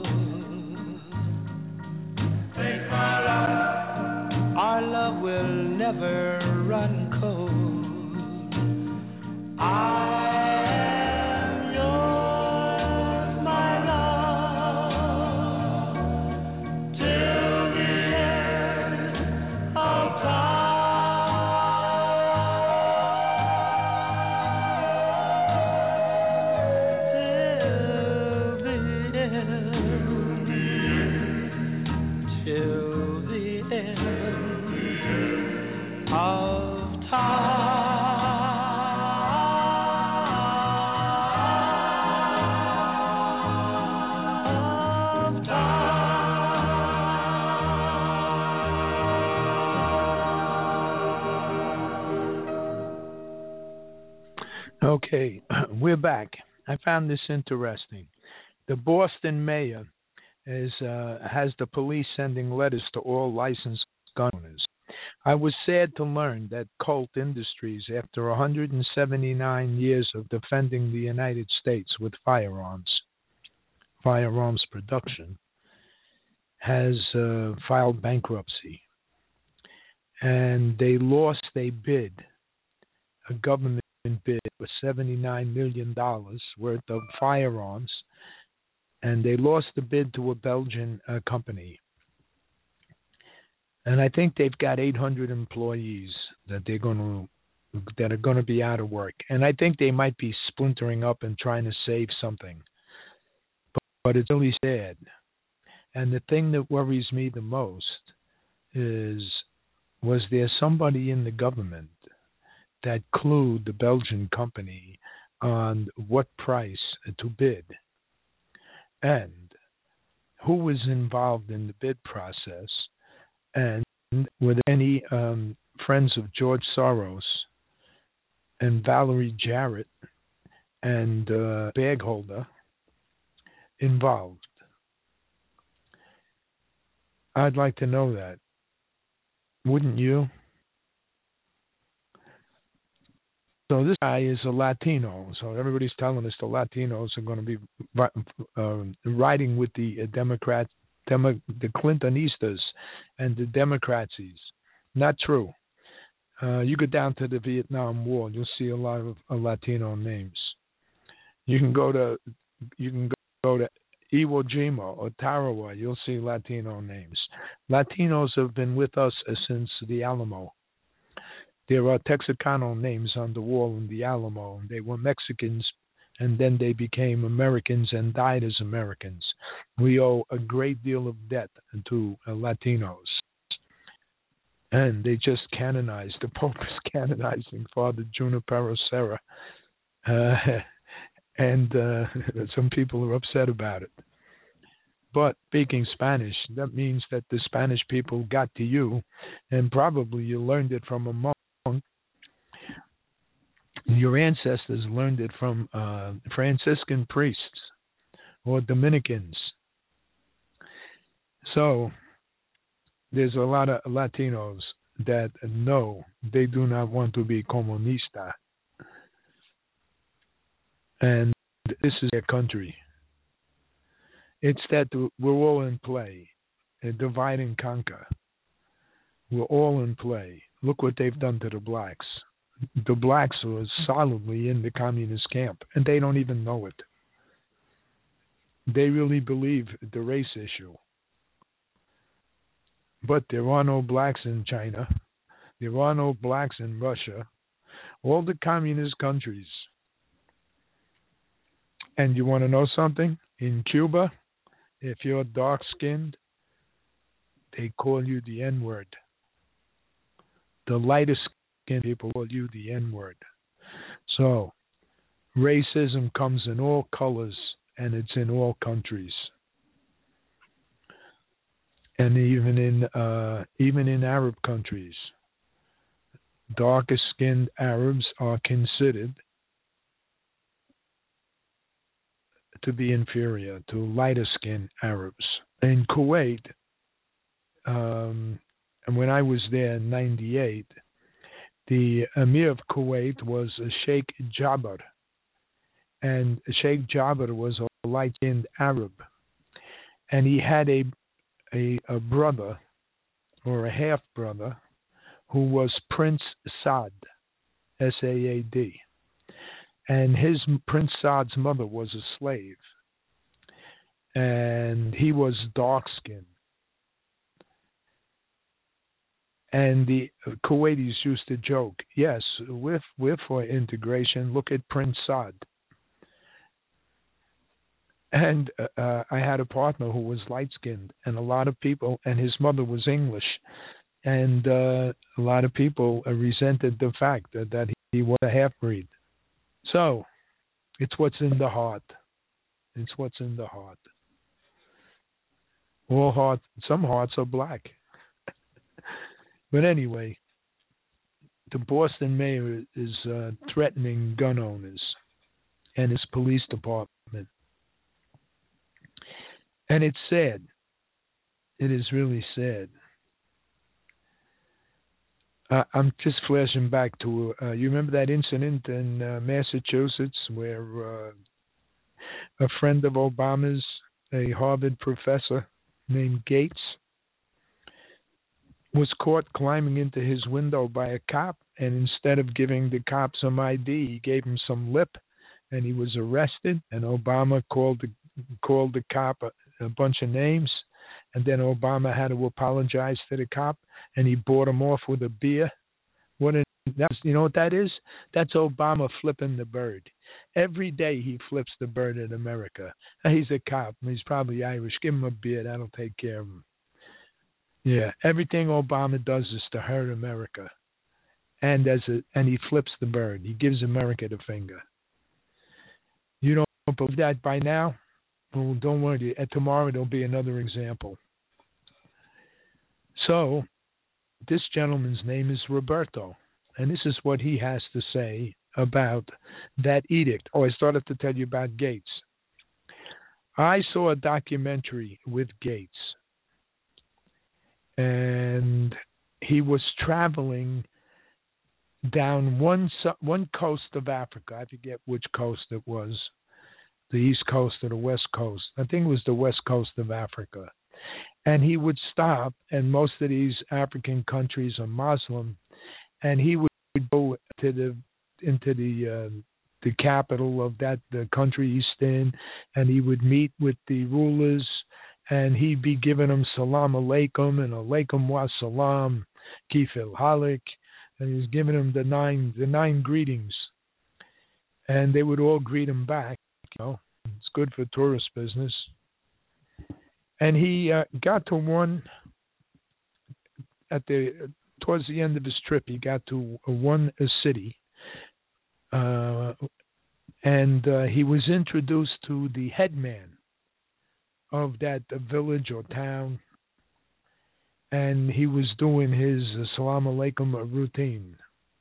S4: Take my love. Our love will never run cold. I am yours, my love, till the end of time. Till the end of time.
S3: Okay, we're back. I found this interesting. The Boston mayor has the police sending letters to all licensed gun owners. I was sad to learn that Colt Industries, after 179 years of defending the United States with firearms production, has filed bankruptcy. And they lost a bid, a government bid for $79 million worth of firearms, and they lost the bid to a Belgian company. And I think they've got 800 employees that are going to be out of work. And I think they might be splintering up and trying to save something. But it's really sad. And the thing that worries me the most is, was there somebody in the government that clued the Belgian company on what price to bid, and who was involved in the bid process, and were there any friends of George Soros and Valerie Jarrett and Bagholder involved? I'd like to know that. Wouldn't you? So this guy is a Latino. So everybody's telling us the Latinos are going to be riding with the Democrats, the Clintonistas, and the Democratsies. Not true. You go down to the Vietnam War, you'll see a lot of Latino names. You can go to Iwo Jima or Tarawa, you'll see Latino names. Latinos have been with us since the Alamo. There are Texicano names on the wall in the Alamo. They were Mexicans, and then they became Americans and died as Americans. We owe a great deal of debt to Latinos. And they just canonized, the Pope is canonizing Father Junipero Serra. And some people are upset about it. But speaking Spanish, that means that the Spanish people got to you, and probably you learned it from a monk. Your ancestors learned it from Franciscan priests or Dominicans. So there's a lot of Latinos that know they do not want to be comunista. And this is their country. It's that we're all in play. Divide and conquer. We're all in play. Look what they've done to the blacks. The blacks are solidly in the communist camp, and they don't even know it. They really believe the race issue. But there are no blacks in China. There are no blacks in Russia. All the communist countries. And you want to know something? In Cuba, if you're dark-skinned, they call you the N-word. The lightest-skinned people call you the N-word. So, racism comes in all colors, and it's in all countries. And even in Arab countries, darker-skinned Arabs are considered to be inferior to lighter-skinned Arabs. In Kuwait, and when I was there in 98, the Emir of Kuwait was Sheikh Jabr. and Sheikh Jabir was a light-skinned Arab, and he had a brother or a half brother who was Prince Saad, Saad, and his Prince Saad's mother was a slave, and he was dark-skinned. And the Kuwaitis used to joke, yes, we're for integration. Look at Prince Saad. And I had a partner who was light-skinned, and a lot of people, and his mother was English, and a lot of people resented the fact that he was a half-breed. So, it's what's in the heart. It's what's in the heart. All hearts, some hearts are black. But anyway, the Boston mayor is threatening gun owners and his police department. And it's sad. It is really sad. I'm just flashing back to, you remember that incident in Massachusetts where a friend of Obama's, a Harvard professor named Gates, was caught climbing into his window by a cop, and instead of giving the cop some ID, he gave him some lip, and he was arrested, and Obama called the cop a bunch of names, and then Obama had to apologize to the cop, and he bought him off with a beer. You know what that is? That's Obama flipping the bird. Every day he flips the bird in America. He's a cop. He's probably Irish. Give him a beer. That'll take care of him. Yeah, everything Obama does is to hurt America. And he flips the bird. He gives America the finger. You don't believe that by now? Well, don't worry. Tomorrow there'll be another example. So, this gentleman's name is Roberto, and this is what he has to say about that edict. Oh, I started to tell you about Gates. I saw a documentary with Gates, and he was traveling down one coast of Africa. I forget which coast it was, the east coast or the west coast. I think it was the west coast of Africa. And he would stop, and most of these African countries are Muslim, and he would go into the capital of the country he's in, and he would meet with the rulers, and he'd be giving them salam alaikum and alaikum wa salam, kifil halik, and he's giving them the nine greetings, and they would all greet him back. You know, it's good for tourist business. And he got to one towards the end of his trip. He got to a city, and he was introduced to the headman of that village or town, and he was doing his salam alaikum routine.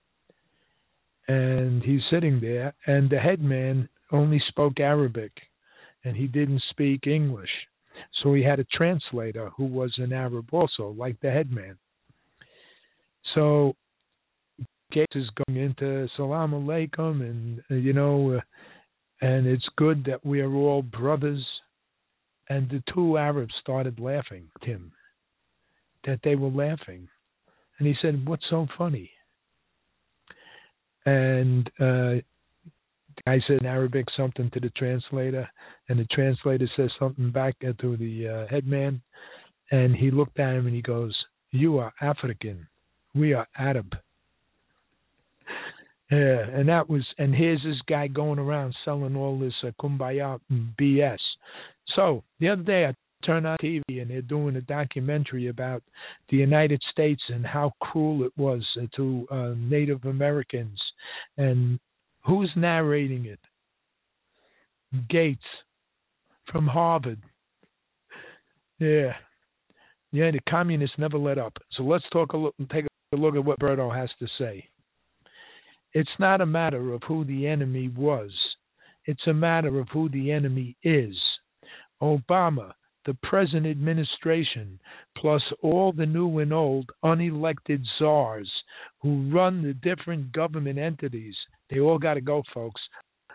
S3: And he's sitting there, and the headman only spoke Arabic, and he didn't speak English. So he had a translator who was an Arab also, like the headman. So Gates is going into Salam Alaikum, and and it's good that we are all brothers. And the two Arabs started laughing, Tim, that they were laughing. And he said, "What's so funny?" And I said in Arabic something to the translator, and the translator says something back to the headman, and he looked at him and he goes, "You are African, we are Arab." Yeah, and here's this guy going around selling all this kumbaya BS. So the other day I turned on TV and they're doing a documentary about the United States and how cruel it was to Native Americans. And who's narrating it? Gates from Harvard. Yeah, the communists never let up. So let's take a look at what Berto has to say. It's not a matter of who the enemy was. It's a matter of who the enemy is. Obama, the present administration, plus all the new and old unelected czars who run the different government entities, they all got to go, folks.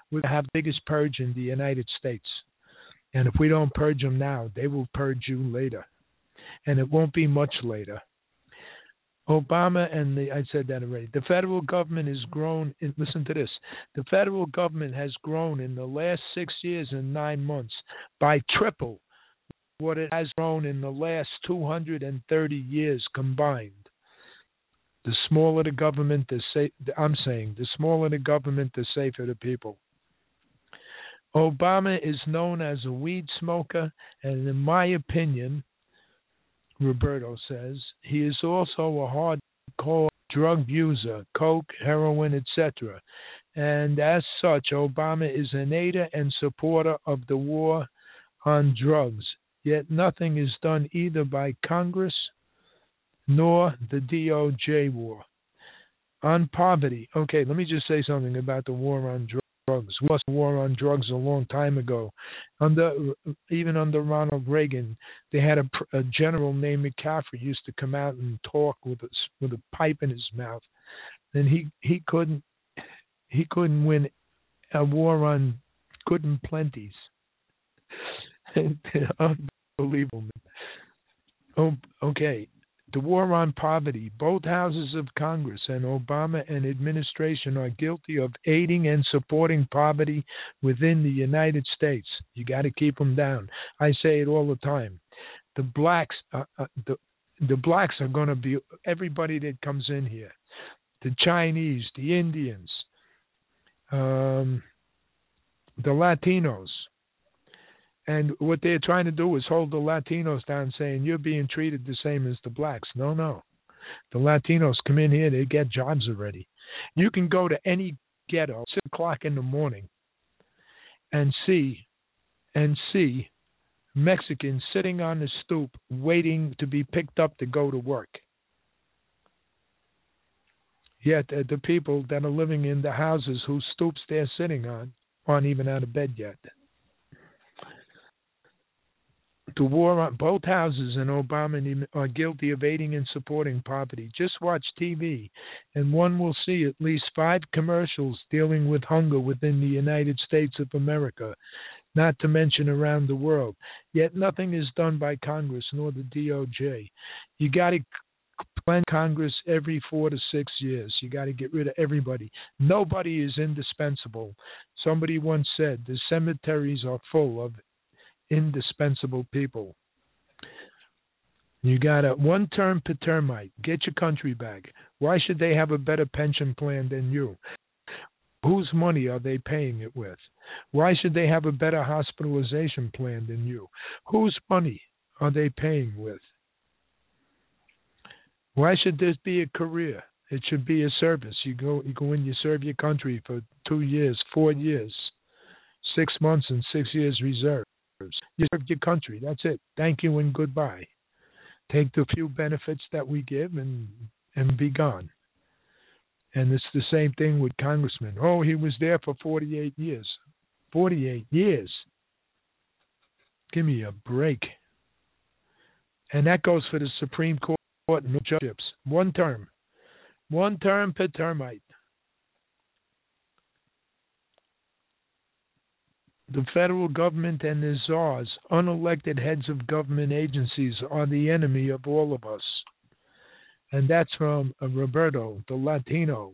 S3: We're going to have the biggest purge in the United States. And if we don't purge them now, they will purge you later. And it won't be much later. Obama I said that already. The federal government has grown. Listen to this. The federal government has grown in the last 6 years and 9 months by triple what it has grown in the last 230 years combined. The smaller the government, the smaller the government, the safer the people. Obama is known as a weed smoker, and in my opinion, Roberto says, he is also a hardcore drug user, coke, heroin, etc. And as such, Obama is an aider and supporter of the war on drugs. Yet nothing is done either by Congress nor the DOJ war. On poverty, okay, let me just say something about the war on drugs. We lost the war on drugs a long time ago. Even under Ronald Reagan, they had a general named McCaffrey used to come out and talk with a pipe in his mouth, and he couldn't win a war on good and plenties. Unbelievable. Oh, okay. The war on poverty. Both houses of Congress and Obama and administration are guilty of aiding and supporting poverty within the United States. You got to keep them down. I say it all the time. The blacks, the blacks are going to be everybody that comes in here. The Chinese, the Indians, the Latinos. And what they're trying to do is hold the Latinos down, saying, you're being treated the same as the blacks. No. The Latinos come in here, they get jobs already. You can go to any ghetto, 6 o'clock in the morning, and see Mexicans sitting on the stoop waiting to be picked up to go to work. Yet the people that are living in the houses whose stoops they're sitting on aren't even out of bed yet. The war on both houses and Obama are guilty of aiding and supporting poverty. Just watch TV, and one will see at least 5 commercials dealing with hunger within the United States of America, not to mention around the world. Yet nothing is done by Congress nor the DOJ. You got to cleanse Congress every 4 to 6 years. You got to get rid of everybody. Nobody is indispensable. Somebody once said the cemeteries are full of indispensable people. You got a one-term per termite. Get your country back. Why should they have a better pension plan than you? Whose money are they paying it with? Why should they have a better hospitalization plan than you? Whose money are they paying with? Why should this be a career? It should be a service. You go in, you serve your country for 2 years, 4 years, 6 months, and 6 years reserve. You serve your country. That's it. Thank you and goodbye. Take the few benefits that we give and be gone. And it's the same thing with congressmen. Oh, he was there for 48 years. 48 years. Give me a break. And that goes for the Supreme Court and the judgeships. One term. One term per termite. The federal government and the czars, unelected heads of government agencies, are the enemy of all of us. And that's from Roberto, the Latino.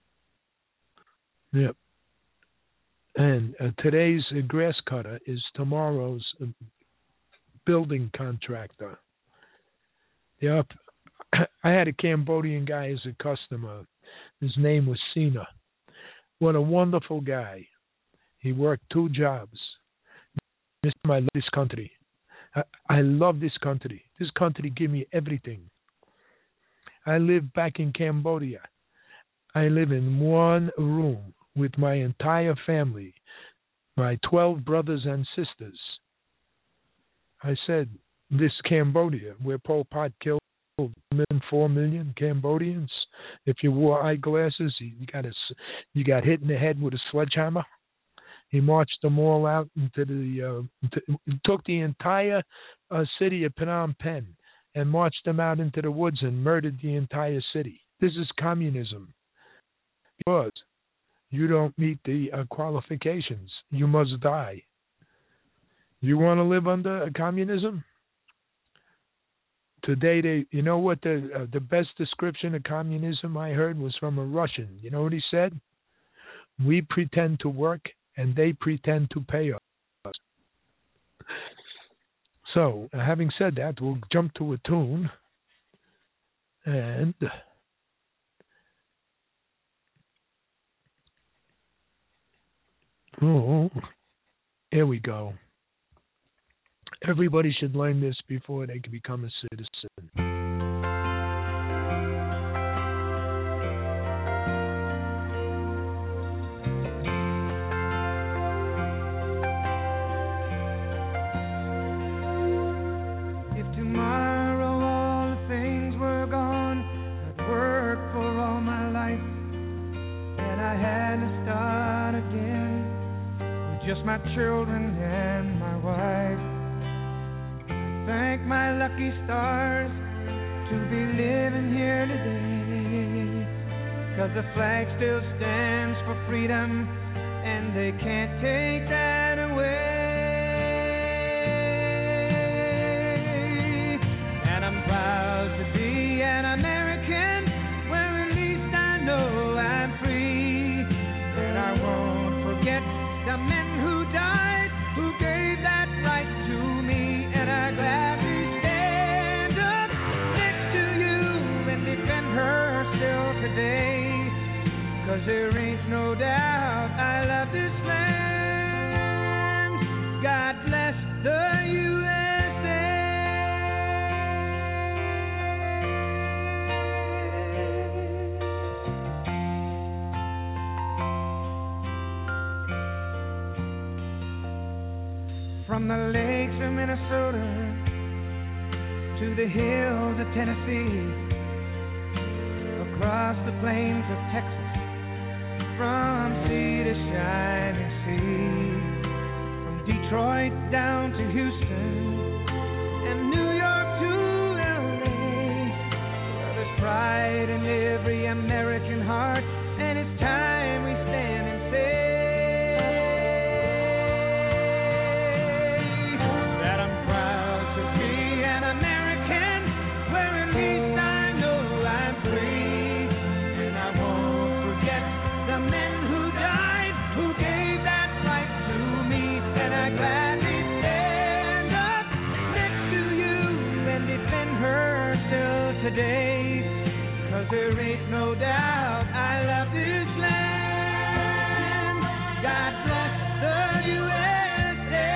S3: Yep. And today's grass cutter is tomorrow's building contractor. Yep. I had a Cambodian guy as a customer. His name was Sina. What a wonderful guy. He worked 2 jobs. I love this country. I love this country. This country gave me everything. I live back in Cambodia. I live in one room with my entire family, my 12 brothers and sisters. I said, this Cambodia, where Pol Pot killed 4 million Cambodians. If you wore eyeglasses, you got hit in the head with a sledgehammer. He marched them all out into took the entire city of Phnom Penh and marched them out into the woods and murdered the entire city. This is communism. Because You don't meet the qualifications. You must die. You want to live under communism? Today, you know what the best description of communism I heard was from a Russian. You know what he said? We pretend to work and they pretend to pay us. So, having said that, we'll jump to a tune. And here we go. Everybody should learn this before they can become a citizen.
S4: If tomorrow all the things were gone, I'd work for all my life, and I had to start again with just my children and my wife. Thank my lucky stars to be living here today, 'cause the flag still stands for freedom and they can't take that away. And I'm proud to be an American, where at least I know I'm free. And I won't forget the men who died, who gave that right to me. And I gladly stand up next to you and defend her still today. 'Cause there ain't no doubt I love this land. God bless the USA. From the lakes of Minnesota to the hills of Tennessee, across the plains of Texas, from sea to shining sea, from Detroit down to Houston and New York to LA. Well, there's pride in every American heart, and it's time we stand and say that I'm proud to be an American, where at least I know I'm free. And I won't forget the men who died, who gave that right to me. And I gladly stand up next to you and defend her still today. 'Cause there ain't no doubt I love this land. God bless the USA.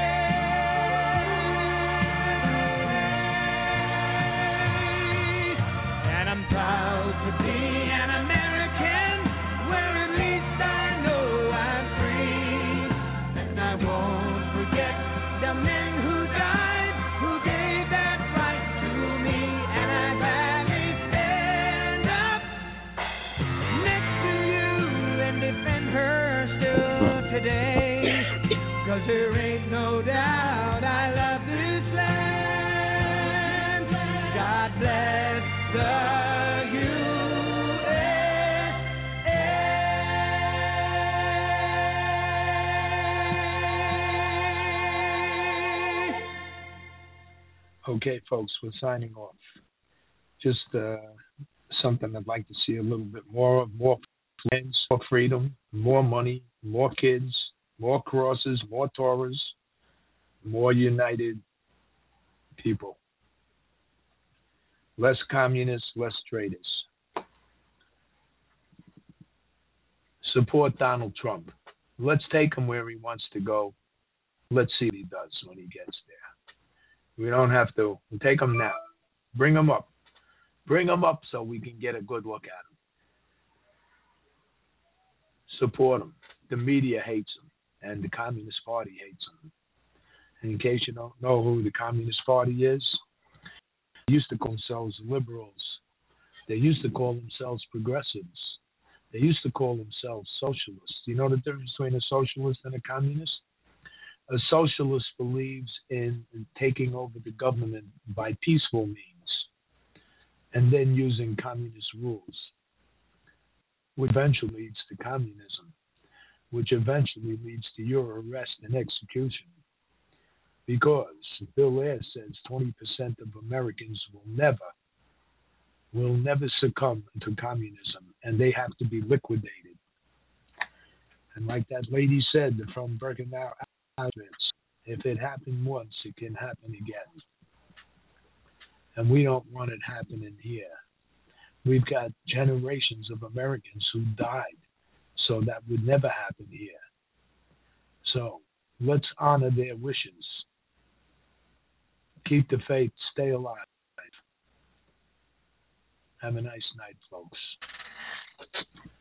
S4: And I'm proud to be an American, where at least I know I'm free. And I won't forget the men who died, who gave that right to me. And I gladly stand up next to you and defend her still today. 'Cause there ain't no doubt I love this land. God bless the
S3: Okay, folks, we're signing off. Just something I'd like to see a little bit more of: more friends, more freedom, more money, more kids, more crosses, more Torahs, more united people. Less communists, less traitors. Support Donald Trump. Let's take him where he wants to go. Let's see what he does when he gets there. We don't have to. We'll take him now. Bring him up. Bring him up so we can get a good look at him. Support him. The media hates him, and the Communist Party hates him. And in case you don't know who the Communist Party is, they used to call themselves liberals. They used to call themselves progressives. They used to call themselves socialists. Do you know the difference between a socialist and a communist? A socialist believes in taking over the government by peaceful means and then using communist rules, which eventually leads to communism. which eventually leads to your arrest and execution. Because Bill Ayers says 20% of Americans will never succumb to communism, and they have to be liquidated. And like that lady said from Birkenau, if it happened once, it can happen again. And we don't want it happening here. We've got generations of Americans who died, so that would never happen here. So let's honor their wishes. Keep the faith, stay alive. Have a nice night, folks.